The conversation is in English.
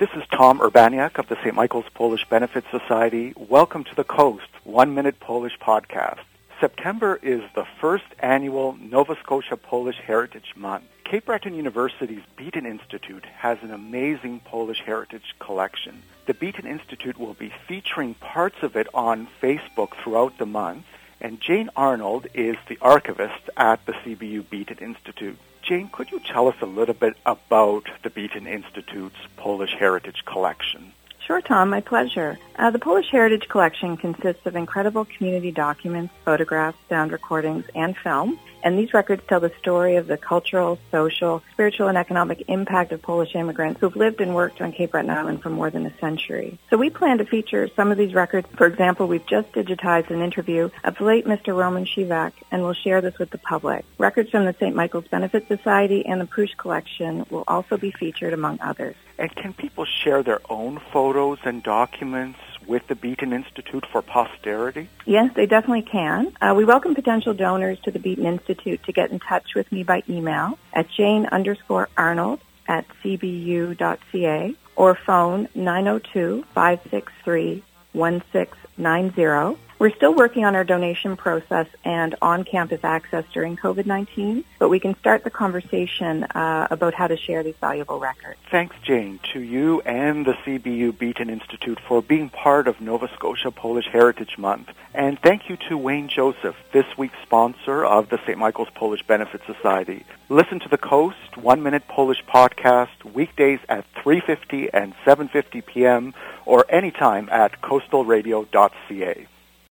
This is Tom Urbaniak of the St. Michael's Polish Benefit Society. Welcome to the Coast, 1 Minute Polish Podcast. September is the first annual Nova Scotia Polish Heritage Month. Cape Breton University's Beaton Institute has an amazing Polish heritage collection. The Beaton Institute will be featuring parts of it on Facebook throughout the month, and Jane Arnold is the archivist at the CBU Beaton Institute. Jane, could you tell us a little bit about the Beaton Institute's Polish Heritage Collection? Sure, Tom. My pleasure. The Polish Heritage Collection consists of incredible community documents, photographs, sound recordings, and film. And these records tell the story of the cultural, social, spiritual, and economic impact of Polish immigrants who've lived and worked on Cape Breton Island for more than a century. So we plan to feature some of these records. For example, we've just digitized an interview of the late Mr. Roman Shivak, and we'll share this with the public. Records from the St. Michael's Benefit Society and the Prush Collection will also be featured, among others. And can people share their own photos and documents with the Beaton Institute for posterity? Yes, they definitely can. We welcome potential donors to the Beaton Institute to get in touch with me by email at jane_arnold@cbu.ca or phone 902-563-1690. We're still working on our donation process and on-campus access during COVID-19, but we can start the conversation about how to share these valuable records. Thanks, Jane, to you and the CBU Beaton Institute for being part of Nova Scotia Polish Heritage Month. And thank you to Wayne Joseph, this week's sponsor of the St. Michael's Polish Benefit Society. Listen to the Coast 1 Minute Polish Podcast weekdays at 3:50 and 7:50 p.m. or anytime at coastalradio.ca.